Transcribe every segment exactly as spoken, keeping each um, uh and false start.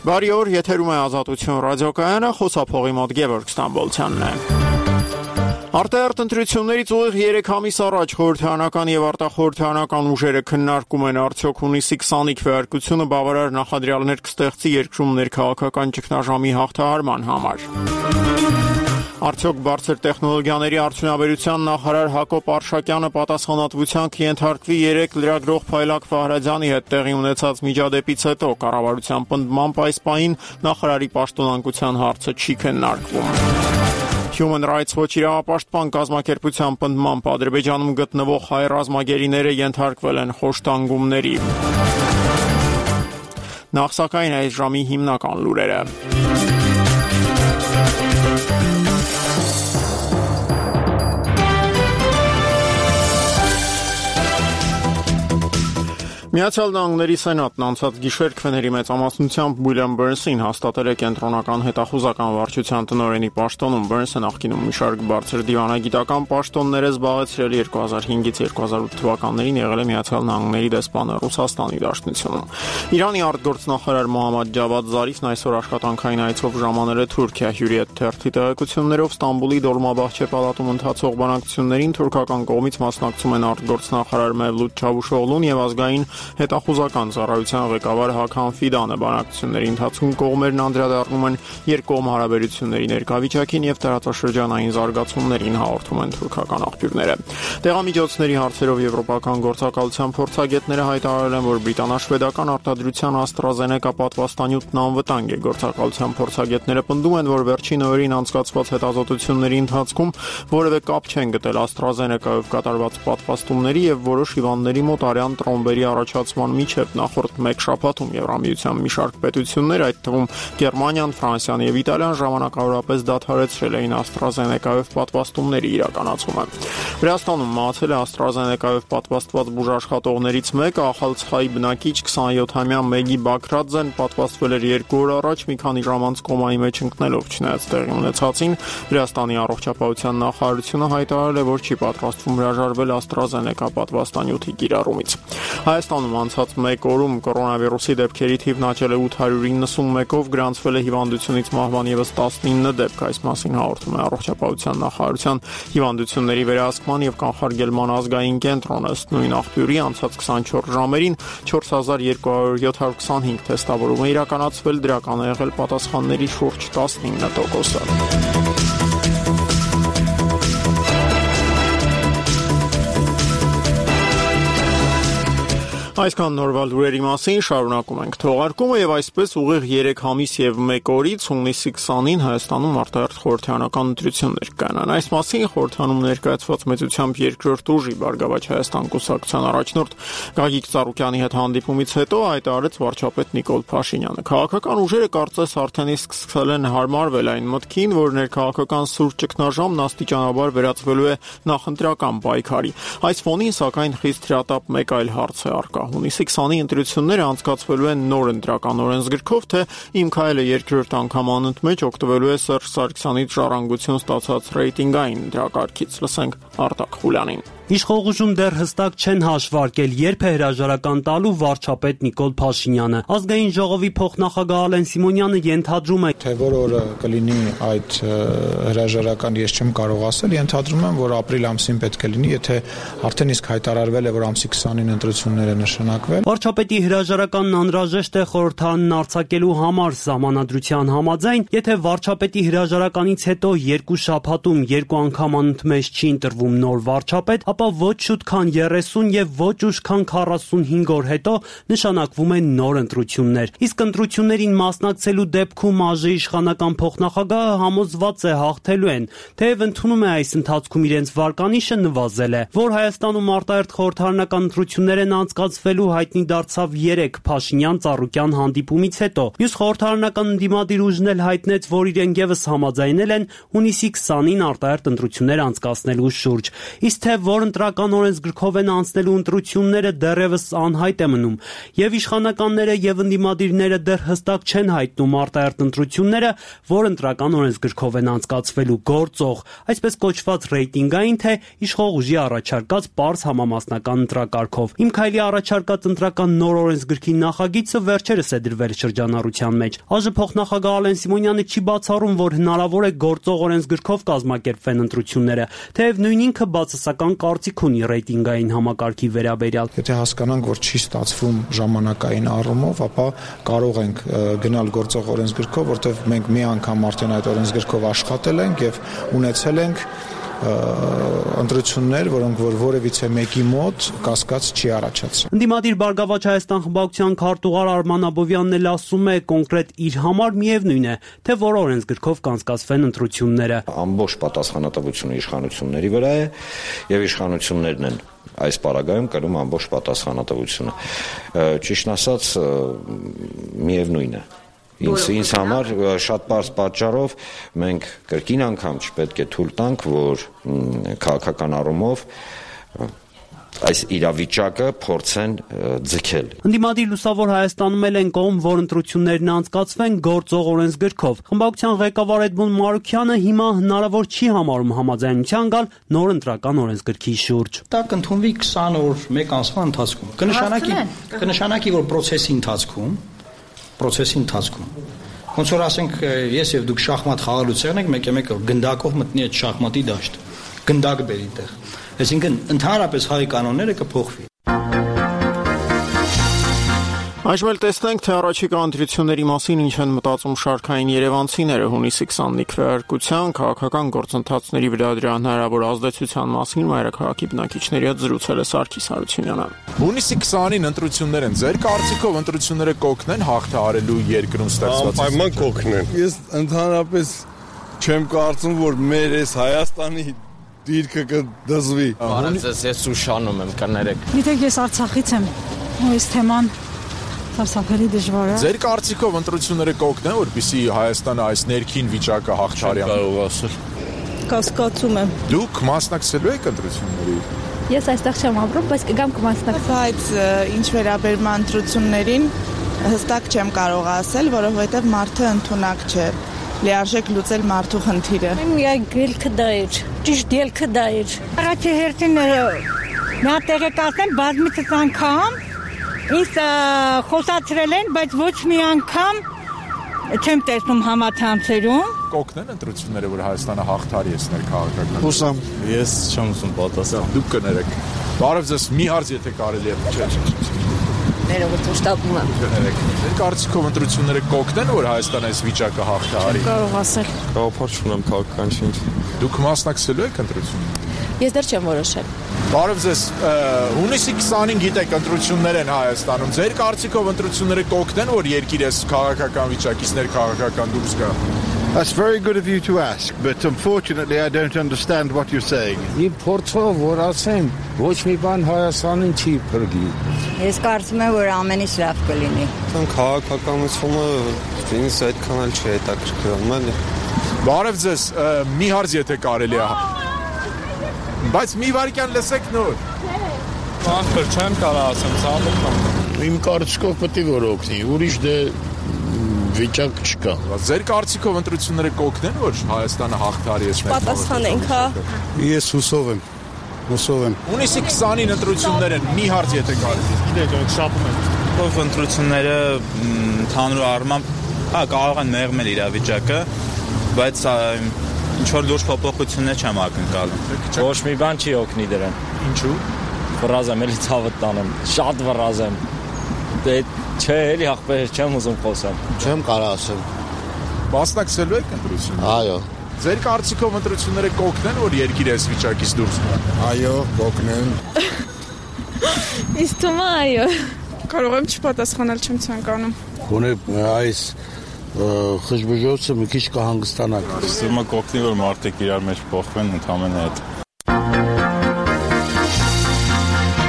Բարի օր, եթերում է Ազատություն ռադիոկայանը, խոսափողի մոտ Գևորգ Ստամբոլցյանն է։ Արտահերթ ընտրություններից ուղիղ երեք ամիս առաջ խորհրդարանական եւ արտախորհրդարանական ուժերը քննարկում են արդյոք հունիսի քսանի քվեարկությունը բավարար նախադրյալներ կստեղծի երկրում ներքաղաքական ճգնաժամի հաղթահարման համար։ Արդյոք բարձր տեխնոլոգիաների արդյունաբերության նախարար Հակոբ Արշակյանը պատասխանատվության կենթարկվի երեք լրագրող Փայլակ Ֆահրադյանի հետ տեղի ունեցած միջադեպից հետո կառավարության պնդմամբ այս պահին նախարարի պաշտոնանկության հարցը չի քննարկվում։ Human Rights Watch իրավապաշտպան կազմակերպության պնդմամբ Ադրբեջանում գտնվող հայ ռազմագերիները ենթարկվել են խոշտանգումների։ Նախ սակայն այս ժամի հիմնական լուրերը։ Միացյալ Նահանգների Սենատն անցած գիշեր քվեների մեծամասնությամբ Ուիլյամ Բըրնսին հաստատել է կենտրոնական հետախուզական վարչության տնօրենի պաշտոնում։ Բըրնսը նախկինում մի շարք բարձր դիվանագիտական պաշտոններ է զբաղեցրել երկու հազար հինգից երկու հազար ութ թվականներին եղել է Միացյալ Նահանգների դեսպանը Ռուսաստանի Դաշնությունում։ Իրանի արտգործնախարար Մոհամմադ Ջավադ Զարիֆն այսօր աշխատանքային այցով ժամանել է Թուրքիա։ Հյուրիետ թերթի տեղեկություններով Ստամբուլի Դոլմաբահչե պալատում ընթացող բանակցություններին թուրքական կողմից մասնակցում են արտգործնախարար Մևլութ Չավուշօղլուն եւ ազգային հետախուզական ծառայության ղեկավար Հաքան Ֆիդանը։ Բանակցությունների ընթացքում կողմերն անդրադառնում են երկկողմ հարաբերությունների ներկայավիճակին եւ տարածաշրջանային զարգացումներին, հաղորդում են թուրքական աղբյուրները։ Տեղամիջոցների հարցերով եվրոպական գործակալության փորձագետները հայտարարել են, որ բրիտանա-շվեդական արտադրության AstraZeneca պատվաստանյութն անվտանգ է։ Գործակալության փորձագետները պնդում են, որ վերջին օրերին անցկացված հետազոտությունների ընթացքում որևէ կապ չեն գտել AstraZeneca-ով կատարված պատվաստումների եւ որոշ հիվանդների մոտ արյան տրոմբերի առաջացման միջև նախորդ մեկ շաբաթում Եվրամիության մի շարք պետություններ, այդ թվում Գերմանիան, Ֆրանսիան եւ Իտալիան ժամանակավորապես դադարեցրել էին AstraZeneca-ով պատվաստումների իրականացումը։ Վրաստանում մահացել է AstraZeneca-ով պատվաստված բուժաշխատողներից մեկը, ախալցխայի բնակիչ քսանյոթամյա Մեգի Բաքրաձեն պատվաստվել էր երկու օր առաջ մի քանի ժամ անց կոմայի մեջ ընկնելով, չնայած տեղի ունեցածին Վրաստանի առողջապահության նախարարությունը հայտարարել է, որ չի պատրաստվում հրաժարվել AstraZeneca պատվաստանյութի կիրառումից։ Հայաստանում անցած մեկ օրում կորոնավիրուսի դեպքերի թիվն աճել է ութ հարյուր իննսունմեկով, գրանցվել է հիվանդությունից մահվան ևս տասնինը դեպք։ Այս մասին հաղորդում է առողջապահության նախարարության հիվանդությունների վերահսկման եւ կանխարգելման ազգային կենտրոնը։ Ըստ նույն աղբյուրի անցած քսանչորս ժամերին չորս հազար երկու հարյուր յոթանասունհինգ թեստավորում է իրականացվել, դրական է եղել պատասխանների շուրջ տասնինը տոկոսը։ Այսքան նորվա լուրերի մասին շարունակում ենք թողարկումը եւ այսպես ուղիղ երեք ամիս եւ մեկ օրից հունիսի քսանին Հայաստանում արտահերթ խորհրդարանական ընտրություններ կանան։ Այս մասին խորհրդանում ներկայացված մեծությամբ երկրորդ ուժի Բարգավաճ Հայաստան կուսակցության առաջնորդ Գագիկ Ծառուկյանի հետ հանդիպումից հետո հայտարարեց վարչապետ Նիկոլ Փաշինյանը։ Քաղաքական ուժերը կարծես արդեն իսկ սկսել են հարմարվել այն մտքին, որ ներքաղաքական սուր ճգնաժամն աստիճանաբար վերածվելու է նախընտրական պայքարի։ Այս ֆոնին սակայն խիստ հրատապ մեկ այլ հարց է առկա։ Հունիսի քսանի ընտրությունները անցկացվելու են նոր ընտրական օրենսգրքով, թե Իմ քայլը երկրորդ անգամ անընդմեջ օգտվելու է Սերժ Սարգսյանից ժառանգություն ստացած ռեյտինգային ընտրակարգից։ Լսենք Արտակ Խուլյանին։ Իշխող դեռ հստակ չեն հաշվարկել, երբ է հրաժարական տալու վարչապետ Նիկոլ Փաշինյանը։ Ազգային ժողովի փոխնախագահ Ալեն Սիմոնյանը ենթադրում է, թե որ օրը կլինի այդ հրաժարական ես չեմ կարող ասել, ենթադրում եմ, որ ապրիլ ամսին պետք է լինի, եթե արդեն իսկ հայտարարվել է, որ ամսի քսանին ընտրությունները նշանակվել։ Վարչապետի հրաժարականն անհրաժեշտ է խորհրդարանն արձակելու համար սահմանադրության համաձայն, եթե վարչապետի հրաժարականից հետո երկու շաբաթում երկու անգամ անընդմեջ չի ընտրվում նոր վարչապետ, ապա ոչ շուտ քան երեսուն եւ ոչ ուշ քան քառասունհինգ օր հետո նշանակվում են նոր ընտրություններ։ Իսկ ընտրություններին մասնակցելու դեպքում ԱԺ իշխանական փոխնախագահը համոզված է հաղթելու են, թեև ընդունում է այս ընթացքում իրենց վարկանիշը նվազել է, որ Հայաստանում արտահերթ խորհրդարանական ընտրություններ են անցկացվելու հայտնի դարձավ երեք Փաշինյան-Ծառուկյան հանդիպումից հետո։ Մյուս խորհրդարանական ընդդիմադիր ուժն էլ հայտնեց, որ իրենք եւս համաձայնել են հունիսի քսանին արտահերթ ընտրություններ անցկացնելու շուրջ։ Իսկ թե որն ընտրական օրենսգրքով են անցնելու ընտրությունները դեռևս անհայտ է մնում, եւ իշխանականները եւ ընդդիմադիրները դեռ հստակ չեն հայտնում արտահերթ ընտրությունները, որ ընտրական օրենսգրքով են անցկացվելու գործող, այսպես կոչված ռեյտինգային թե իշխող ուժի առաջարկած պարզ համամասնական ընտրակարգով։ Իմ քայլի առաջարկած ընտրական նոր օրենսգրքի նախագիծը վերջերս է դրվել շրջանառության մեջ։ ԱԺ փոխնախագահ Ալեն Սիմոնյանը չի բացառում, որ հնարավոր է գործող օրենսգրքով կազմակերպվեն ընտրությունները, թեև նույն ինքը բացասական կարծիք ունի ռեյտինգային համակարգի վերաբերյալ։ Եթե հասկանանք, որ չի ստացվում ժամանակային առումով, ապա կարող ենք գնալ գործող օրենսգրքով, որտեղ մենք մի անգամ արդեն այդ օրենսգրքով աշխատել ենք եւ ունեցել ենք ընտրություններ, որոնք որ որևիցե մեկի մոտ կասկած չի առաջացրել։ Ընդդիմադիր Բարգավաճ Հայաստան խմբակցության քարտուղար Արման Աբովյանն էլ ասում է, կոնկրետ իր համար միևնույն է, թե որ օրենսգրքով կանցկացվեն ընտրությունները։ Ամբողջ պատասխանատվությունը իշխանությունների վրա է եւ իշխանություններն են այս պարագայում կրում ամբողջ պատասխանատվությունը։ Ճիշտն ասած, միևնույն է։ Ինձ ինձ համար շատ պարզ պատճառով մենք կրկին անգամ չպետք է թույլ տանք, որ քաղաքական առումով այս իրավիճակը փորձեն ձգել։ Ընդդիմադիր Լուսավոր Հայաստանում էլ են կողմ, որ ընտրություններն անցկացվեն գործող օրենսգրքով։ Խմբակցության ղեկավար Էդմոն Մարուքյանը հիմա հնարավոր չի համարում համաձայնության գալ նոր ընտրական օրենսգրքի շուրջ։ Դա կընդունվի քսան օր մեկ ամսվա ընթացքում։ Կնշանակի կնշանակի, որ process-ի ընթացքում process-ի ընթացքում ոնց որ ասենք ես եւ դուք շախմատ խաղալուց եղնեք, մեկ-մեկ գնդակով մտնի այդ շախմատի դաշտ, գնդակ բերի տեղ, այսինքն ընդհանրապես հայ կանոնները կփոխվի։ Այժմ էլ տեսնենք, թե առաջիկա ընտրությունների մասին ինչ են մտածում շարքային երևանցիները։ Հունիսի քսանինը քվեարկության քաղաքական գործընթացների վրա դրա հնարավոր ազդեցության մասին մայրաքաղաքի բնակիչների հետ զրուցել է Սարգիս Հարությունյանը։ Հունիսի քսանինը ընտրություններ են։ Ձեր կարծիքով ընտրությունները կօգնեն հաղթահարելու երկրում ստեղծված։ Անպայման կօգնեն։ Ես ընդհանրապես չեմ կարծում, որ մեր այս Հայաստանի դիրքը կդզվի։ Բարև ձեզ, ես Շուշանում եմ, կներեք։ Գիտեք, ես Արցախից եմ։ Այս թեման սարսափելի դժվար է։ Ձեր կարծիքով ընտրությունները կօգնեն, որպեսզի Հայաստանը այս ներքին վիճակը հաղթահարի։ Կարող ասել։ Կասկածում եմ։ Դուք մասնակցելու եք ընտրությունների։ Ես այստեղ չեմ ապրում, բայց կգամ կմասնակցեմ։ Բայց ինչ վերաբերում ընտրություններին հստակ չեմ կարող ասել, որովհետև մարդը ընդունակ չէ։ Լիարժեք լուծել մարդու խնդիրը։ Միայն գելքը դա էր։ Ճիշտ ելքը դա էր։ Առաջի հերթին նա տեղեկացնեմ բազմիցս անգամ ինձ խոսացրել են, բայց ոչ մի անգամ չեմ տեսնում համացանցերում։ Կօգնեն ընտրությունները, որ Հայաստանը հաղթահարի այս ներքաղաքական։ Հուսամ, ես չեմ ուզում պատասխանել։ Դուք կներեք։ Բարև ձեզ, մի հարց եթե կարելի է։ Չէ, չէ։ Ներողություն, շտապում եմ։ Կներեք։ Ձեր կարծիքով ընտրությունները կօգնեն, որ Հայաստանը այս վիճակը հաղթահարի։ Կարող ասել։ Գաղափար չունեմ քաղաքական ինչ։ Դուք մասնակցելու եք ընտրություններին։ Ես դեռ չեմ որոշել։ Բարև ձեզ, հունիսի քսանին գիտեք ընտրություններ են Հայաստանում։ Ձեր կարծիքով ընտրությունները կօգնեն, որ երկիրը քաղաքական վիճակից ներքաղաքական դուրս գա։ That's very good of you to ask, but unfortunately I don't understand what you're saying. Իմ փորձով որ ասեմ, ոչ մի բան Հայաստանին չի փրկի։ Ես կարծում եմ, որ ամեն ինչ լավ կլինի։ Ան քաղաքականությունը ինձ այդքան էլ չի հետաքրքրում, էլի։ Բարև ձեզ, մի հարց եթե կարելի է։ Բայց մի վարքյան լսեք նոր։ Ախր չեմ կարող ասեմ, ցավոք։ Իմ կարծիքով պետք է որ օգնի, ուրիշ դե վիճակ չկա։ Ձեր կարծիքով ընտրությունները կօգնեն, որ Հայաստանը հաղթահարի այս ներքաղաքական։ Պատասխանենք, հա։ Ես հուսով եմ։ Հուսով եմ։ Հունիսի քսանին ընտրություններ են, մի հարց եթե կարելի։ Գիտեք, շապում եմ։ Ով ընտրությունները ընդհանուր առմամբ, հա, կարող են մեղմել իրավիճակը, բայց ինչ որ լուրջ փոփոխություններ չեմ ակնկալում։ Ոչ մի բան չի օգնի դրան։ Ինչու՞։ Վրազ եմ, էլի ցավը տանեմ, շատ վրազ եմ։ Դե չէ, էլի ախպեր չեմ ուզում խոսեմ։ Չեմ կարող ասել։ Մասնակցելու եք ընտրություններին։ Այո։ Ձեր կարծիքով ընտրությունները կօգնեն, որ երկիրը այս վիճակից դուրս գա։ Այո, կօգնեն։ Իսկ թվում է այո։ Կարող եմ չպատասխանել, չեմ ցանկանում։ Գոնե այս խժբժոցը մի քիչ կհանգստանաք։ Ստում է կօգնի, որ մարդիկ իրար մեջ փոխվեն ընդհանրապես հետ։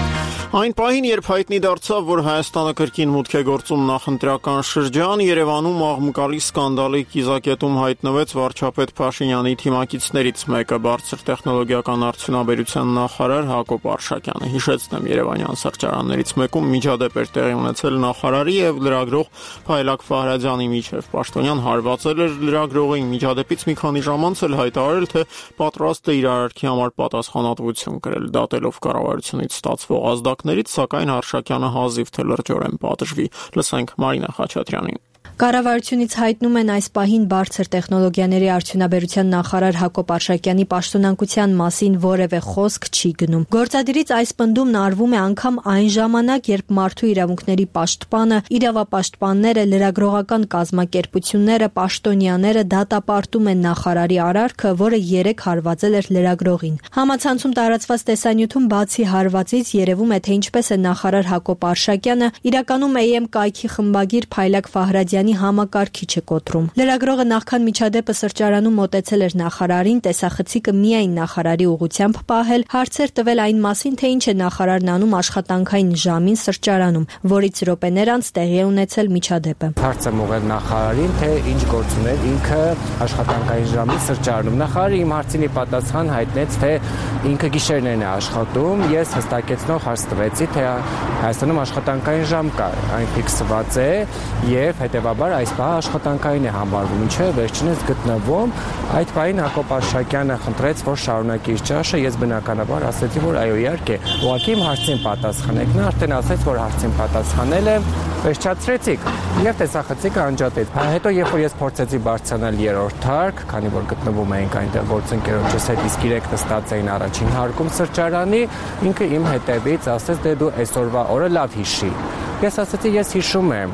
Այն պահին, երբ հայտնի դարձավ, որ Հայաստանը կրկին մուտք է գործում նախընտրական շրջան, Երևանում աղմկալի սկանդալի կիզակետում հայտնվեց վարչապետ Փաշինյանի թիմակիցներից մեկը, բարձր տեխնոլոգիական արդյունաբերության նախարար Հակոբ Արշակյանը։ Հիշեցնեմ, երևանյան սրճարաններից մեկում միջադեպ էր տեղի ունեցել նախարարի եւ լրագրող Փայլակ Ֆահրազյանի միջև։ Պաշտոնյան հարվածել էր լրագրողին, միջադեպից մի քանի ժամ անց էլ հայտարարել, թե պատրաստ է իր արարքի համար պատասխանատվություն կրել, դատելով կառավարությունից ստացվող ազդակներից, սակայն Արշակյանը հազիվ թե լրջորեն պատժվի։ Լսենք Մարինա Խաչատրյանին։ Կառավարությունից հայտնում են այս պահին բարձր տեխնոլոգիաների արդյունաբերության նախարար Հակոբ Արշակյանի պաշտոնանկության մասին որևէ խոսք չի գնում։ Գործադիրից այս պնդումն արվում է անգամ այն ժամանակ, երբ մարդու իրավունքների պաշտպանը, իրավապաշտպանները, լրագրողական կազմակերպությունները, պաշտոնյաները դատապարտում են նախարարի արարքը, որը երեկ հարվածել էր լրագրողին։ Համացանցում տարածված տեսանյութում բացի հարվածից երևում է, թե ինչպես է նախարար Հակոբ Արշակյանը իրականում Էյ Էմ կայքի խմբագիր Փայլակ Ֆահրազյանի համակարգիչ է կոտրում։ Լրագրողը նախքան միջադեպը սրճարանում մոտեցել էր նախարարին, տեսախցիկը միայն նախարարի ուղղությամբ պահել, հարցեր տվել այն մասին, թե ինչ է նախարարն անում աշխատանքային ժամին սրճարանում, որից րոպեներ անց տեղի է ունեցել միջադեպը։ Հարց եմ ուղղել նախարարին, թե ինչ գործ ուներ ինքը աշխատանքային ժամին սրճարանում։ Նախարարը իմ հարցին ի պատասխան հայտնեց, թե ինքը գիշերներն է աշխատում։ Ես հստակեցնող հարց տվեցի, թե Հայաստանում աշխատանքային ժամ կա, այն ֆիքսված է եւ հետեւաբար այս բանը աշխատանքային է համարվում, ինչը վերջինս գտնվում։ Այդ բանին Հակոբ Արշակյանը խնդրեց, որ շարունակի իր ճաշը, ես բնականաբար ասեցի, որ այո, իհարկե, ուղղակի իմ հարցին պատասխանեք։ Նա արդեն ասաց, որ հարցին պատասխանել եմ, վերջացրեցիք եւ տեսախցիկը անջատեց։ Հետո երբ որ ես փորձեցի բարձրանալ երրորդ հարկ, քանի որ գտնվում էինք այնտեղ գործընկերոջս հետ, իսկ իրենք նստած էին առաջին հարկում սրճարանի, ինքը իմ հետևից ասեց, դե դու այսօրվա օրը լավ հիշի։ Ես ասացի, ես հիշում եմ,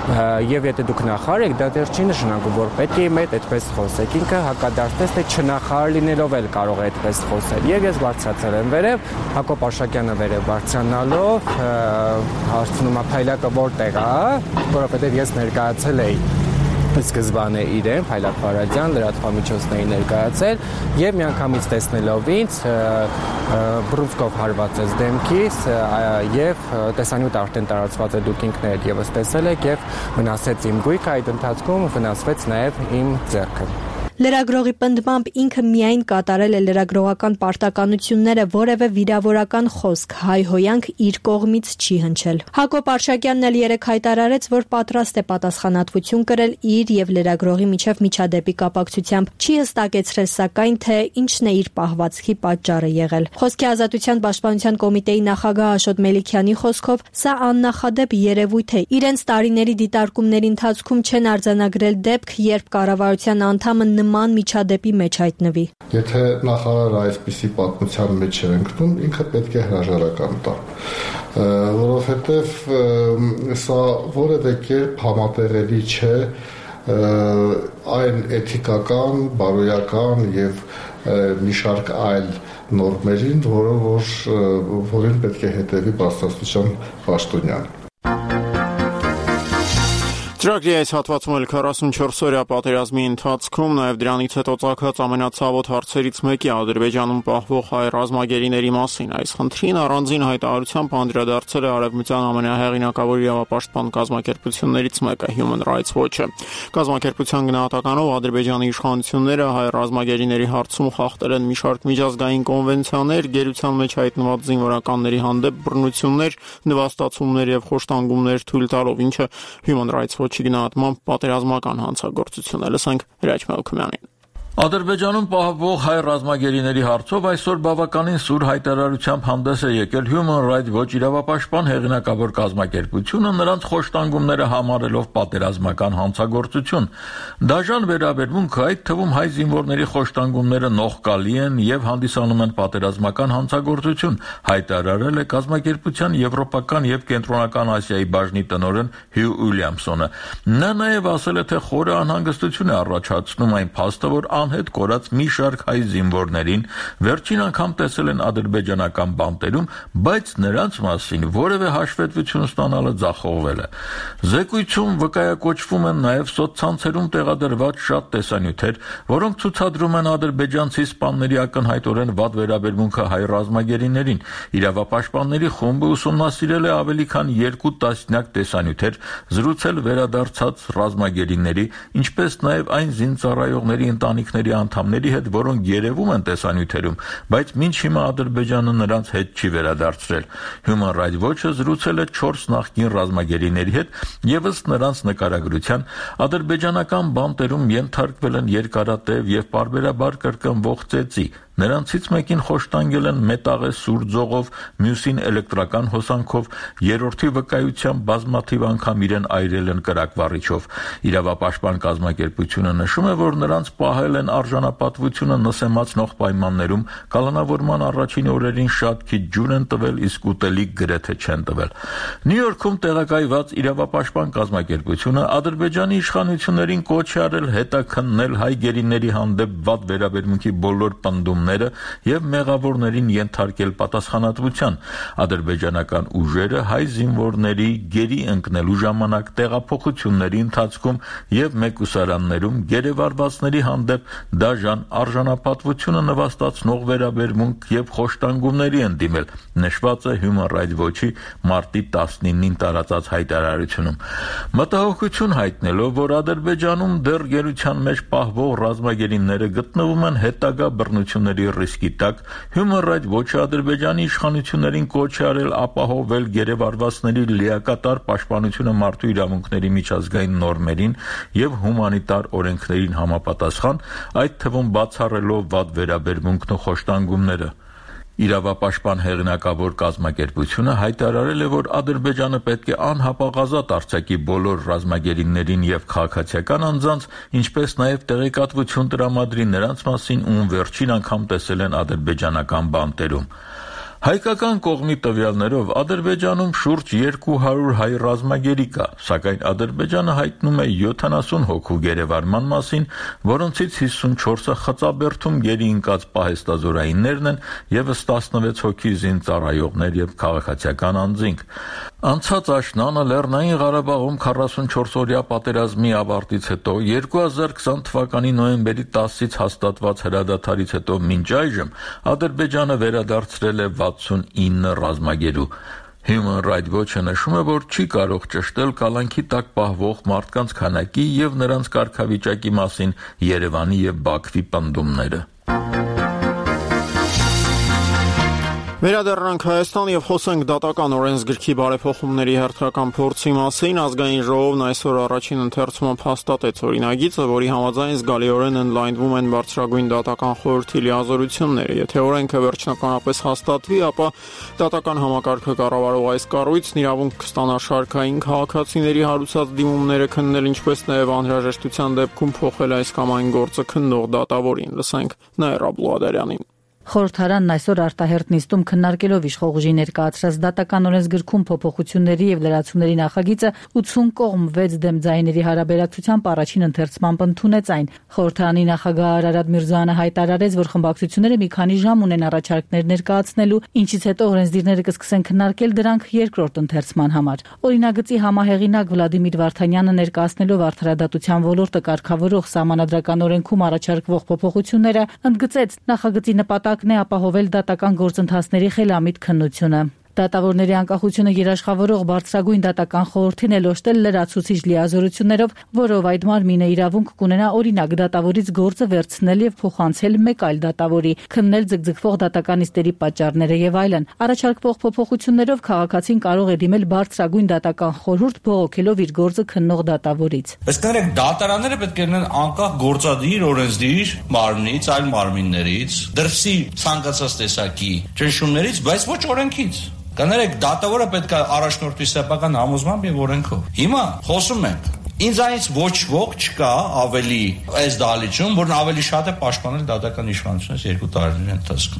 եւ եթե դուք նախարար եք, դա դեռ չի նշանակում, որ պետք է իմ հետ այդպես խոսեք։ Ինքը հակադարձեց, թե չնախարար լինելով էլ կարող է այդպես խոսել։ Եվ ես բարձրացել եմ վերև, Հակոբ Արշակյանը վերև բարձրանալով հարցնում է Փայլակը որտեղ է, որովհետեւ ես ներկայացել էի սկզբանե իրեն, Փայլակ Ֆահրազյան, լրատվամիջոցների ներկայացել եւ միանգամից տեսնելով ինձ բռունցքով հարվածեց դեմքիս եւ տեսանյութ արդեն տարածված է, դուք ինքներդ եւս տեսել եք եւ վնասեց իմ գույքը, այդ ընթացքում վնասվեց նաեւ իմ ձեռքը։ Լրագրողի պնդմամբ ինքը միայն կատարել է լրագրողական պարտականությունները, որևէ վիրավորական խոսք, հայհոյանք իր կողմից չի հնչել։ Հակոբ Արշակյանն էլ երեկ հայտարարեց, որ պատրաստ է պատասխանատվություն կրել իր եւ լրագրողի միջև միջադեպի կապակցությամբ։ Չի հստակեցրել սակայն, թե ինչն է իր պահվածքի պատճառը եղել։ Խոսքի ազատության պաշտպանության կոմիտեի նախագահ Աշոտ Մելիքյանի խոսքով, սա աննախադեպ երևույթ է։ Իրենց տարիների դիտարկումների ընթացքում չեն արձանագրել դեպք, երբ կառավարության անդամը նման միջադեպի մեջ հայտնվի։ Եթե նախարարը այսպիսի պատմության մեջ է ընկնում, ինքը պետք է հրաժարական տա, որովհետև սա որևէ կերպ համատեղելի չէ այն էթիկական, բարոյական եւ մի շարք այլ նորմերին, որը որ որին պետք է հետևի բարձրաստիճան պաշտոնյան։ Ծրագրի այս հատվածում էլ քառասունչորս-օրյա պատերազմի ընթացքում, նաև դրանից հետո ծագած ամենացավոտ հարցերից մեկի Ադրբեջանում պահվող հայ ռազմագերիների մասին։ Այս խնդրին առանձին հայտարարությամբ անդրադարձել է Արևմտյան ամենահեղինակավոր իրավապաշտպան կազմակերպություններից մեկը Human Rights Watch-ը։ Կազմակերպության գնահատականով Ադրբեջանի իշխանությունները հայ ռազմագերիների հարցում խախտել են մի շարք միջազգային կոնվենցիաներ, գերության մեջ հայտնված զինվորականների հանդեպ բռնություններ, նվաստացումներ եւ խոշտանգումներ թույլ տալով, ինչը Human Rights Watch Չգնահատմամբ պատերազմական հանցագործություն է։ Լսենք Հրաչ Մելքումյանին։ Ադրբեջանում պահվող հայ ռազմագերիների հարցով այսօր բավականին սուր հայտարարությամբ հանդես է եկել Human Rights Watch իրավապաշտպան հեղինակավոր կազմակերպությունը, նրանց խոշտանգումները համարելով պատերազմական հանցագործություն։ Դաժան վերաբերմունքը, այդ թվում հայ զինվորների խոշտանգումները նողկալի են եւ հանդիսանում են պատերազմական հանցագործություն, հայտարարել է կազմակերպության եվրոպական եւ կենտրոնական Ասիայի բաժնի տնօրեն Հյու Ուիլյամսոնը։ Նա նաեւ ասել է, թե խորը անհանգստություն է առաջացնում այն փաստը, որ հետ կորած մի շարք հայ զինվորներին վերջին անգամ տեսել են ադրբեջանական բանտերում, բայց նրանց մասին որևէ հաշվետվություն ստանալը ձախողվել է։ Զեկույցում վկայակոչվում են նաև սոցցանցերում տեղադրված շատ տեսանյութեր, որոնք ցուցադրում են ադրբեջանցի սպաների ակնհայտորեն վատ վերաբերմունքը հայ ռազմագերիներին։ Իրավապաշտպանների խումբը ուսումնասիրել է ավելի քան երկու տասնյակ տեսանյութեր, զրուցել վերադարձած ռազմագերիների, ինչպես նաև այն զինծառայողների ընտանիքների անդամների հետ, որոնք երևում են տեսանյութերում, բայց մինչ հիմա Ադրբեջանը նրանց հետ չի վերադարձրել։ Human Rights Watch-ը զրուցել է չորս նախկին ռազմագերիների հետ, եւ ըստ նրանց նկարագրության ադրբեջանական բանտերում ենթարկվել են երկարատև եւ պարբերաբար կրկնվող ծեծի։ Նրանցից մեկին խոշտանգել են մետաղե սուր ձողով, մյուսին էլեկտրական հոսանքով, երրորդի վկայությամբ բազմաթիվ անգամ իրեն այրել են կրակվառիչով։ Իրավապաշտպան կազմակերպությունը նշում է, որ նրանց պահել են արժանապատվությունը նսեմացնող պայմաններում, կալանավորման առաջին օրերին շատ քիչ ջուր են տվել, իսկ ուտելիք գրեթե չեն տվել։ Նյու Յորքում տեղակայված իրավապաշտպան կազմակերպությունը Ադրբեջանի իշխանություններին կոչ է արել հետաքննել հայ գերիների հանդեպ վատ վերաբերմունքի բոլոր պնդումները եւ մեղավորներին ենթարկել պատասխանատվության։ Ադրբեջանական ուժերը հայ զինվորների գերի ընկնելու ժամանակ տեղափոխությունների ընթացքում եւ մեկուսարաններում գերեվարվածների հանդեպ դաժան արժանապատվությունը նվաստացնող վերաբերմունք եւ խոշտանգումների են դիմել, նշված է Human Rights Watch-ի մարտի տասնինին տարածած հայտարարությունում։ Մտահոգություն հայտնելով, որ Ադրբեջանում դեռ գերության մեջ պահվող ռազմագերիները գտնվում են հետագա բռնությունների ռիսկի տակ, Human Rights Watch-ը Ադրբեջանի իշխանություններին կոչ է արել ապահովել գերեվարվածների լիակատար պաշտպանությունը մարդու իրավունքների միջազգային նորմերին եւ հումանիտար օրենքներին համապատասխան, այդ թվում բացառելով վատ վերաբերմունքն ու խոշտանգումները։ Իրավապաշտպան հեղինակավոր կազմակերպությունը հայտարարել է, որ Ադրբեջանը պետք է անհապաղազատ արձակի բոլոր ռազմագերիներին եւ քաղաքացիական անձանց, ինչպես նաեւ տեղեկատվություն տրամադրի նրանց մասին, ում վերջին անգամ տեսել են ադրբեջանական բանտերում։ Հայկական կողմի տվյալներով Ադրբեջանում շուրջ երկու հարյուր հայ ռազմագերի կա, սակայն Ադրբեջանը հայտնում է յոթանասուն հոգու գերեվարման մասին, որոնցից հիսունչորսը խծաբերդում գերի ընկած պահեստազորայիններն են եւս տասնվեց հոգի զինծառայողներ եւ քաղաքացիական անձինք։ Անցած աշնանը Լեռնային Ղարաբաղում քառասունչորսօրյա պատերազմի ավարտից հետո երկու հազար քսան թվականի նոյեմբերի տասից հաստատված հրադադարից հետո մինչ այժմ Ադրբեջանը վերադարձրել է վաթսունինը ռազմագերու։ Human Rights Watch-ը նշում է, որ չի կարող ճշտել կալանքի տակ պահվող մարդկանց քանակի եւ նրանց կարգավիճակի մասին Երևանի եւ Բաքվի պնդումները։ Վերադառնանք Հայաստան եւ խոսենք դատական օրենսգրքի բարեփոխումների հերթական փորձի մասին։ Ազգային ժողովն այսօր առաջին ընթերցումով հաստատեց օրինագիծը, որի համաձայն զգալիորեն ընդլայնվում են բարձրագույն դատական խորհրդի լիազորությունները։ Եթե օրենքը վերջնականապես հաստատվի, ապա դատական համակարգը կառավարող այս կառույցն իրավունք կստանա շարքային քաղաքացիների հարուցած դիմումները քննել, ինչպես նաեւ անհրաժեշտության դեպքում փոխել այս կամ այն գործը քննող դատավորին։ Լսենք Նաիրա Բլուադարյանին։ Խորհրդարանն այսօր արտահերթ նիստում քննարկելով իշխող ուժի ներկայացրած դատական օրենսգրքում փոփոխությունների եւ լրացումների նախագիծը ութսուն կողմ վեց դեմ ձայների հարաբերակցությամբ առաջին ընթերցմամբ ընդունեց այն։ Խորհրդարանի նախագահ Արարատ Միրզոյանը հայտարարեց, որ խմբակցությունները մի քանի ժամ ունեն առաջարկներ ներկայացնելու, ինչից հետո օրենսդիրները կսկսեն քննարկել դրանք երկրորդ ընթերցման համար։ Օրինագծի համահեղինակ Վլադիմիր Վարդանյանը ներկայացնելով արդարադատության ոլորտը կարգավորող սահմանադրական օրենքում առաջարկվող փոփոխությունները ընդգծեց նախագծի նպատակն է ապահովել դատական գործընթացների խելամիտ քննությունը։ Դատավորների անկախությունը երաշխավորող բարձրագույն դատական խորհրդին էլ օժտել լրացուցիչ լիազորություններով, որով այդ մարմինը իրավունք կունենա օրինակ դատավորից գործը վերցնել եւ փոխանցել մեկ այլ դատավորի, քննել ձգձգվող դատական իստերի պատճառները եւ այլն։ Առաջարկվող փոփոխություններով քաղաքացին կարող է դիմել բարձրագույն դատական խորհուրդ բողոքելով իր գործը քննող դատավորից։ Ըստ ներեք դատարանները պետք է լինեն անկախ գործադիր, օրենսդիր մարմնից, այլ մարմիններից, դրսի ցանկացած տեսակի ճնշումներից, բայց ոչ օրենքից։ Կներեք, դատավորը պետք է առաջնորդվի սեփական համոզմամբ եւ օրենքով։ Հիմա խոսում ենք, ինձ այնից ոչ ոք չկա ավելի այս դահլիճում, որն ավելի շատ է պաշտպանել դատական իշխանությունից երկու տարիների ընթացքում։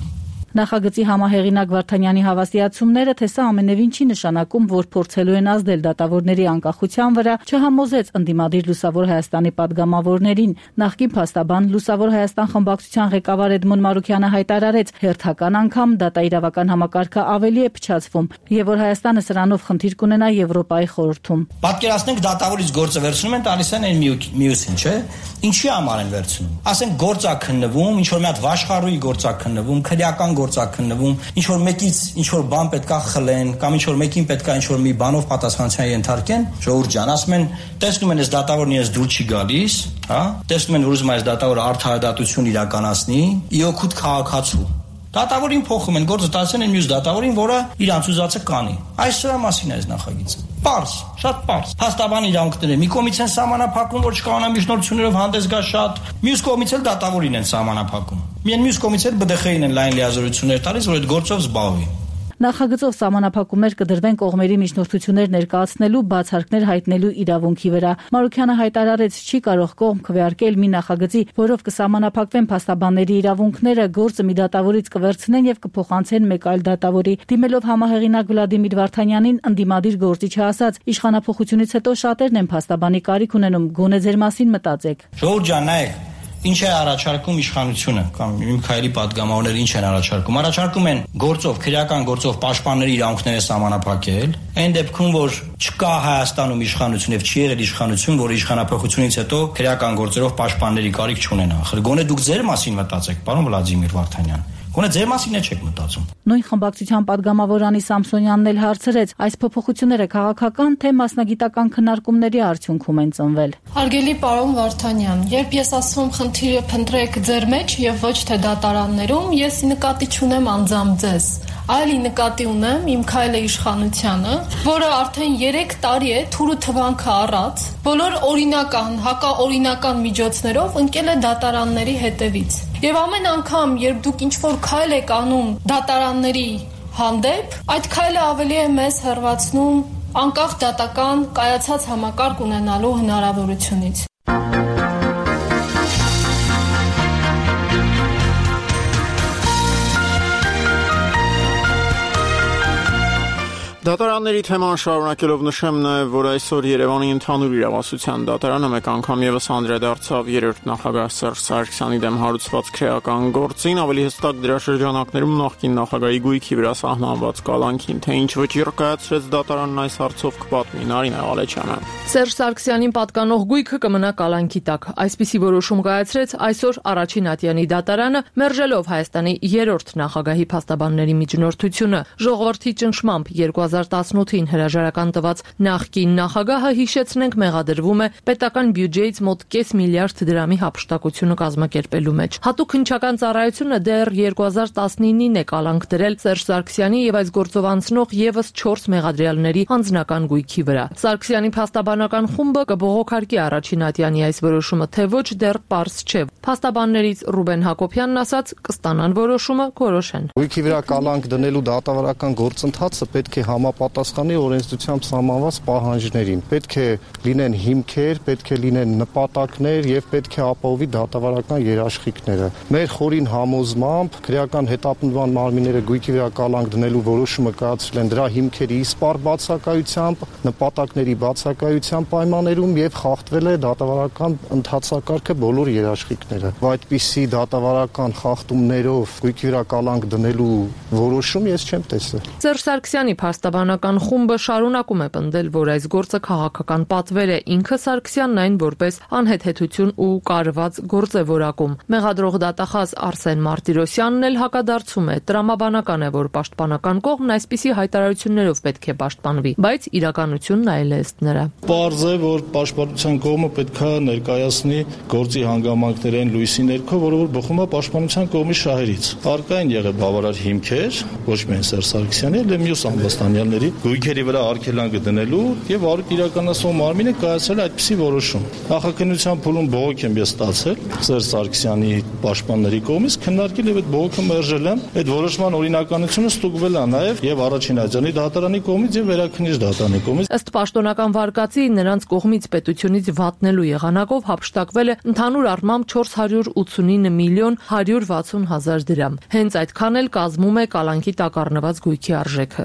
Նախագծի համահեղինակ Վարդանյանի հավաստիացումները, թե սա ամենևին չի նշանակում, որ փորձելու են ազդել դատավորների անկախության վրա, չհամոզեց ընդդիմադիր Լուսավոր Հայաստանի падգամավորներին։ Նախկին փաստաբան Լուսավոր Հայաստան խմբակցության ղեկավար Էդմոն Մարուքյանը հայտարարեց, հերթական անգամ դատաիրավական համակարգը ավելի է փչացվում, եւ որ Հայաստանը սրանով խնդիր կունենա Եվրոպայի խորհրդում։ Պատկերացնենք դատավորից գործը վերցնում են, տալիս են այն մյուսին, չէ՞։ Ինչի համար են վերցնում։ Ասենք գործա քննվում, ինչ որ մի հատ վաշխառուի գործա քննվում, քրեական գործա քննվում, ինչ որ մեկից ինչ որ բան պետքա խլեն, կամ ինչ որ մեկին պետքա ինչ որ մի բանով պատասխանատվության ենթարկեն, ժողովուրդ ջան, ասում են, տեսնում են այս դատավորն իրենց դուր չի գալիս, հա, տեսնում են, որ ուզում է այս դատավորը արդարադատություն իրականացնի, ի օգուտ քաղաքացու։ Դատավորին փոխում են, գործը տալիս են մյուս դատավորին, որը իր անցուզածը կանի։ Այս սրա մասին է այս նախագիծը։ Պարզ, շատ պարզ։ Փաստաբան իրավունքները մի կողմից են սահմանափակում, որ չկանոնա միջնորդություններով հանդես գա շատ, մյուս կողմից էլ դատավորին են սահմանափակում։ Միայն մյուս կողմից էլ B D X-ին են լայն լիազորություններ տալիս, որ այդ գործով զբաղվի։ Նախագծով սահմանափակումներ կդրվեն կողմերի միջնորդություններ ներկայացնելու, բացարկներ հայտնելու իրավունքի վրա։ Մարուքյանը հայտարարեց, չի կարող կողմ քվեարկել մի նախագծի, որով կսահմանափակվեն փաստաբանների իրավունքները, գործը մի դատավորից կվերցնեն եւ կփոխանցեն մեկ այլ դատավորի։ Դիմելով համահեղինակ Վլադիմիր Վարդանյանին, ընդդիմադիր գործիչը ասաց, իշխանափոխությունից հետո շատերն են փաստաբանի կարիք ունենում, գոնե ձեր մասին մտածեք։ Ժողովուրդ ջան, նայեք, ինչ է առաջարկում իշխանությունը կամ Միքայելի падգամավորները ինչ են առաջարկում։ Առաջարկում են գործով, քրեական գործով պաշտպանների իրավունքները սահմանափակել։ Այն դեպքում, որ չկա Հայաստանում իշխանություն եւ չի եղել իշխանություն, որը իշխանափոխությունից հետո քրեական գործերով պաշտպանների կարիք չունենա։ Ախր գոնե դուք ձեր մասին մտածեք, պարոն Վլադիմիր Վարդանյան։ Գոնե ձեր մասին եք մտածում։ Նույն խմբակցության падգամավոր Անի Սամսոնյանն էլ հարցրեց, այս փոփոխությունները քաղաքական թե մասնագիտական քննարկումների արդյունքում են ծնվել։ Հարգելի պարոն Վարդանյան, երբ ես ասում խնդիրը փնտրեք ձեր մեջ եւ ոչ թե դատարաններում, ես նկատի չունեմ անձամբ ձեզ, այլ նկատի ունեմ իմ քայլը իշխանությանը, որը արդեն երեք տարի է թուրը թվանքը առած, բոլոր օրինական, հակաօրինական միջոցներով ընկել է դատարանների հետևից։ Եվ ամեն անգամ, երբ դուք ինչ-որ քայլ եք անում դատարանների հանդեպ, այդ քայլը ավելի է մեզ հեռացնում անկախ դատական կայացած համակարգ ունենալու հնարավորությունից։ Դատարանների թեման շարունակելով նշեմ նաև, որ այսօր Երևանի ընդհանուր իրավասության դատարանը մեկ անգամ եւս անդրադարձավ երրորդ նախագահ Սերժ Սարգսյանի դեմ հարուցված քրեական գործին, ավելի հստակ դրա շրջանակներում նախկին նախագահի գույքի վրա սահմանված կալանքին, թե ինչ վճիռ կայացրեց դատարանն այս հարցով կպատմի Նարինե Ալեչյանը։ Սերժ Սարգսյանին պատկանող գույքը կմնա կալանքի տակ։ Այսպիսի որոշում կայացրեց այսօր Առաջին ատյանի դատարանը, մերժելով Հայաստանի երրորդ նախագահի փաստաբանների միջնորդությունը։ Ժողովրդի ճնշմամբ երկու հազար տասնութին հրաժարական տված նախկին նախագահը, հիշեցնենք, մեղադրվում է պետական բյուջեից մոտ կես միլիարդ դրամի հափշտակությունը կազմակերպելու մեջ։ Հատուկ հնչական ծառայությունը դեռ երկու հազար տասնինին է կալանք դրել Սերժ Սարգսյանի եւ այս գործով անցնող եւս չորս մեղադրյալների անձնական գույքի վրա։ Սարգսյանի փաստաբանական խումբը կբողոքարկի Առաջին ատյանի այս որոշումը, թե ոչ դեռ պարզ չէ։ Փաստաբաններից Ռուբեն Հակոբյանն ասաց, կստանան որոշումը, կորոշեն։ Գույքի վրա կալանք դնելու դատավարական գործընթացը պետք է համապատասխանի օրենսդրությամբ սահմանված պահանջներին։ Պետք է լինեն հիմքեր, պետք է լինեն նպատակներ եւ պետք է ապահովի դատավարական երաշխիքները։ Մեր խորին համոզմամբ քրեական հետապնդման մարմինները գույքի վրա կալանք դնելու որոշումը կայացրել են դրա հիմքերի իսպառ բացակայությամբ, նպատակների բացակայության պայմաններում եւ խախտվել է դատավարական ընթացակարգը բոլոր երաշխիքները։ Այդպիսի դատավարական խախտումներով գույքի վրա կալանք դնելու որոշում ես չեմ տեսել։ Սերժ Սարգսյանի փաստաբանական խումբը շարունակում է պնդել, որ այս գործը քաղաքական պատվեր է, ինքը Սարգսյանն այն որպես անհեթեթություն ու կարված գործ է որակում։ Մեղադրող դատախազ Արսեն Մարտիրոսյանն էլ հակադարձում է, տրամաբանական է, որ պաշտպանական կողմն այսպիսի հայտարարություններով պետք է պաշտպանվի, բայց իրականությունն այլ է ըստ նրա։ Պարզ է, որ պաշտպանության կողմը պետք է ներկայացնի գործի հանգամանքներն լույսի ներքո, որը որ բխում է պաշտպանության կողմի շահերից։ Արկա են եղել բավարար հիմքեր, ոչ միայն Սերժ Սարգսյանի, այլ մյուս անվստահ Փաշինյանների գույքերի վրա արգելանք դնելու եւ արդ իրականացնող մարմինը կայացրել այդպիսի որոշում։ Նախաքննության փուլում բողոք եմ ես ստացել Սերժ Սարգսյանի պաշտպանների կողմից, քննարկել եւ այդ բողոքը մերժել եմ։ Այդ որոշման օրինականությունը ստուգվել է նաեւ եւ առաջին աջանի դատարանի կողմից եւ վերաքննիչ դատարանի կողմից։ Ըստ պաշտոնական վարկածի նրանց կողմից պետությունից վատնելու եղանակով հափշտակվել է ընդհանուր առմամբ չորս հարյուր ութսունինը միլիոն հարյուր վաթսուն հազար դրամ։ Հենց այդքան էլ կազմում է կալանքի տակ առնված գույքի արժեքը։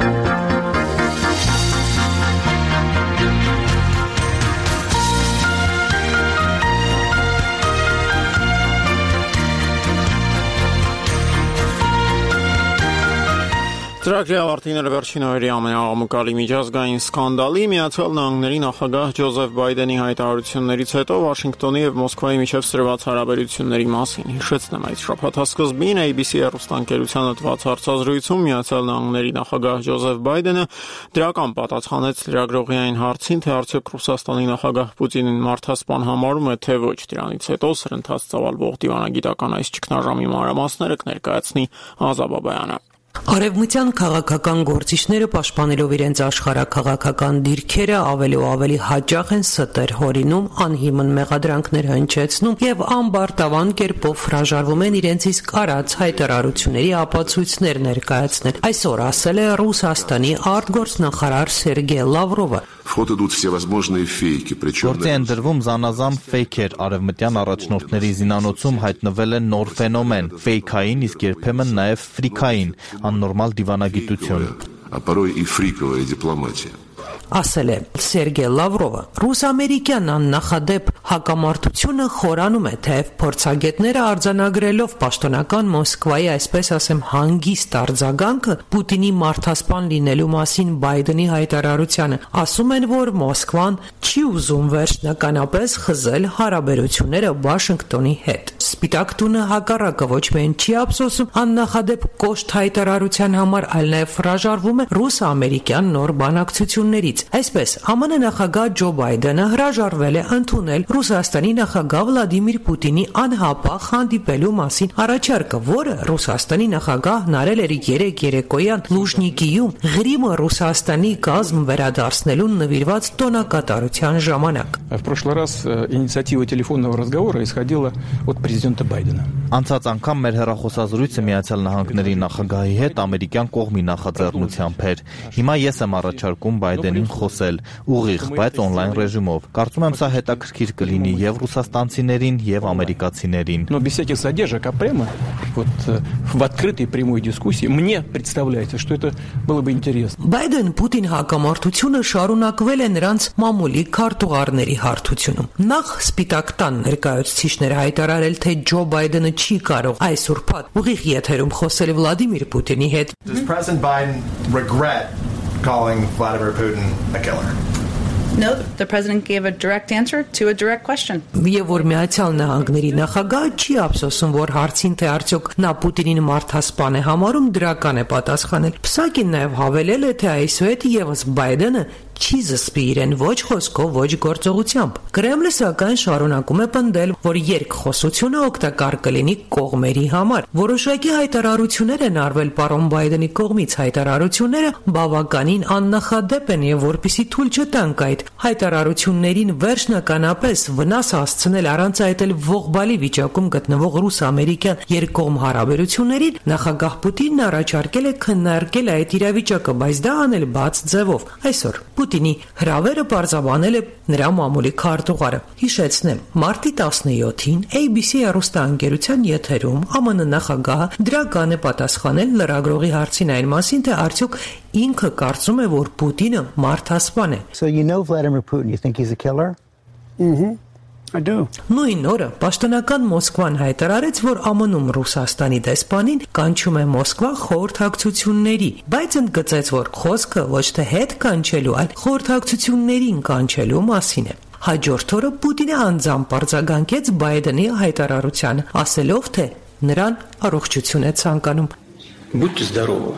Ծրագրի ավարտին էր վերջին օրերի ամենաաղմկալի միջազգային սկանդալի Միացյալ Նահանգների նախագահ Ջոզեֆ Բայդենի հայտարարություններից հետո Վաշինգտոնի եւ Մոսկվայի միջև սրված հարաբերությունների մասին։ Հիշեցնեմ, այս շաբաթասկզբին A B C հեռուստաընկերությանը տված հարցազրույցում Միացյալ Նահանգների նախագահ Ջոզեֆ Բայդենը դրական պատասխանեց լրագրողի այն հարցին, թե արդյոք Ռուսաստանի նախագահ Պուտինին մարդասպան համարում է, թե ոչ։ Դրանից հետո սրընթաց ծավալվող դիվանագիտական այս ճգնաժամի մանրամասները կներկայացնի Ազա Բաբայանը։ Արևմտյան քաղաքական գործիչները պաշտպանելով իրենց աշխարհաքաղաքական դիրքերը ավելի ու ավելի հաճախ են ստեր հորինում, անհիմն մեղադրանքներ հնչեցնում եւ անբարտավան կերպով հրաժարվում են իրենց իսկ արած հայտարարությունների ապացույցներ ներկայացնել։ Այսօր ասել է Ռուսաստանի արտգործնախարար Սերգեյ Լավրովը։ В ход идут всевозможные фейки, причем Գործի են դրվում զանազան ֆեյքեր, արևմտյան առաջնորդների զինանոցում հայտնվել է նոր ֆենոմեն՝ ֆեյքային, իսկ երբեմն նաև ֆրիկային, աննորմալ դիվանագիտություն։ А порой и фриковая дипломатия. Ասել է Սերգեյ Լավրովը։ Ռուս-ամերիկյան աննախադեպ հակամարտությունը խորանում է, թեև փորձագետները արձանագրելով պաշտոնական Մոսկվայի, այսպես ասեմ, հանգիստ արձագանքը Պուտինի մարդասպան լինելու մասին Բայդենի հայտարարությանը, ասում են, որ Մոսկվան չի ուզում վերջնականապես խզել հարաբերությունները Վաշինգտոնի հետ։ Սպիտակ տունը հակառակը ոչ միայն չի ափսոսում աննախադեպ կոշտ հայտարարության համար, այլ նաև հրաժարվում է ռուս-ամերիկյան նոր բանակցություններից։ Այսպես, ԱՄՆ նախագահ Ջո Բայդենը հրաժարվել է ընդունել Ռուսաստանի նախագահ Վլադիմիր Պուտինի անհապաղ հանդիպելու մասին առաջարկը, որը Ռուսաստանի նախագահն արել էր երեկ երեկոյան Լուժնիկիում Ղրիմը Ռուսաստանի կազմ վերադարձնելուն նվիրված տոնակատարության ժամանակ։ В прошлый раз инициатива телефонного разговора исходила от президента Байдена. Անցած անգամ մեր հեռախոսազրույցը Միացյալ Նահանգների նախագահի հետ ամերիկյան կողմի նախաձեռնությամբ էր։ Հիմա ես եմ առաջարկում Բայդենին խոսել ուղիղ, բայց օնլայն ռեժիմով։ Կարծում եմ սա հետաքրքիր կլինի եւ ռուսաստանցիներին եւ ամերիկացիներին։ Но без всяких задержек, а прямо вот в открытой прямой дискуссии мне представляется, что это было бы интересно. Բայդեն-Պուտին հակամարտությունը շարունակվել է նրանց մամուլի քարտուղարների հարթությունում։ Նախ Սպիտակ տան ներկայացուցիչները հայտարարել, թե Ջո Բայդենը չի կարող այս ուրբաթ ուղիղ եթերում խոսել Վլադիմիր Պուտինի հետ։ Does President Biden regret calling Vladimir Putin a killer? No, the president gave a direct answer to a direct question. Եվ որ Միացյալ Նահանգների նախագահը չի ափսոսում, որ հարցին թե արդյոք նա Պուտինին մարդասպան է համարում, դրական է պատասխանել։ Պսակին նաև հավելել է, թե այսուհետ եւս Բայդենը չի զսպի իրեն ոչ խոսքով, ոչ գործողությամբ։ Կրեմլը սակայն շարունակում է պնդել, որ երկխոսությունը օգտակար կլինի կողմերի համար։ Որոշակի հայտարարություններ են արվել պարոն Բայդենի կողմից, հայտարարությունները բավականին աննախադեպ են եւ որպիսի թույլ չտանք այդ հայտարարություններին վերջնականապես վնաս հասցնել առանց այդ էլ ողբալի վիճակում գտնվող ռուս-ամերիկյան երկկողմ հարաբերություններին, նախագահ Պուտինն առաջարկել է քննարկել այդ իրավիճակը, բայց դա անել բաց ձևով։ Այսօր Պուտինի հրավերը պարզաբանել է նրա մամուլի քարտուղարը։ Հիշեցնեմ, մարտի տասնյոթին A B C հեռուստաընկերության եթերում ԱՄՆ նախագահը դրական է պատասխանել լրագրողի հարցին այն մասին, թե արդյոք ինքը կարծում է, որ Պուտինը մարդասպան է։ So you know Vladimir Putin, you think he's a killer? Mhm. I do. Նույն օրը պաշտոնական Մոսկվան հայտարարեց, որ ԱՄՆ-ում Ռուսաստանի դեսպանին կանչում է Մոսկվա խորհրդակցությունների, բայց ընդգծեց, որ խոսքը ոչ թե հետ կանչելու, այլ խորհրդակցություններին կանչելու մասին է։ Հաջորդ օրը Պուտինը անձամբ արձագանքեց Բայդենի հայտարարությանը, ասելով, թե նրան առողջություն է ցանկանում։ Будьте здоровы.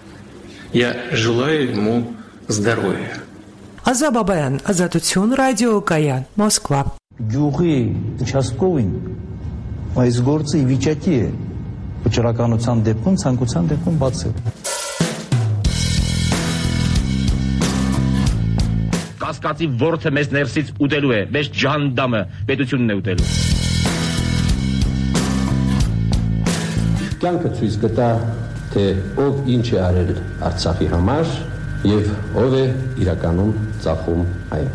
Я желаю ему здоровья. Ազա Բաբայան, Ազատություն ռադիոկայան, Մոսկվա։ Գյուղի участковին այս գործը ի վիճակի է վճռականության դեպքում ցանկության դեպքում բացել։ կասկածի ворթը մեզ ներսից ուտելու է, մեզ ջանդամը պետությունն է ուտելու։ Կյանքը ցույց կտա, թե ով ինչ է արել Արցախի համար եւ ով է իրականում ծախում այն։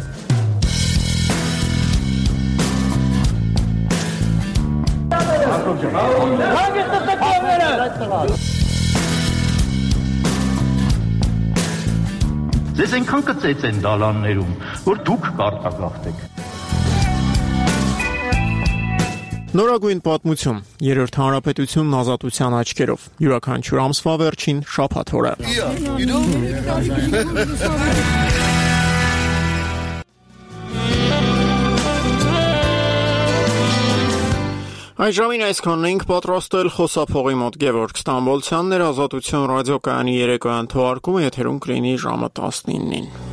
Ձեզ այնքան կծեց են դալաններում, որ դուք կարտագաղթեք։ Նորագույն պատմություն, երրորդ հանրապետությունն ազատության աչքերով, յուրաքանչյուր ամսվա վերջին շաբաթ օրը։ Այս ժամին այսքանն ենք պատրաստել խոսափողի մոտ Գևորգ Ստամբոլցյանն էր, Ազատություն ռադիոկայանի երեկոյան թողարկումը եթերում կլինի ժամը տասնինին։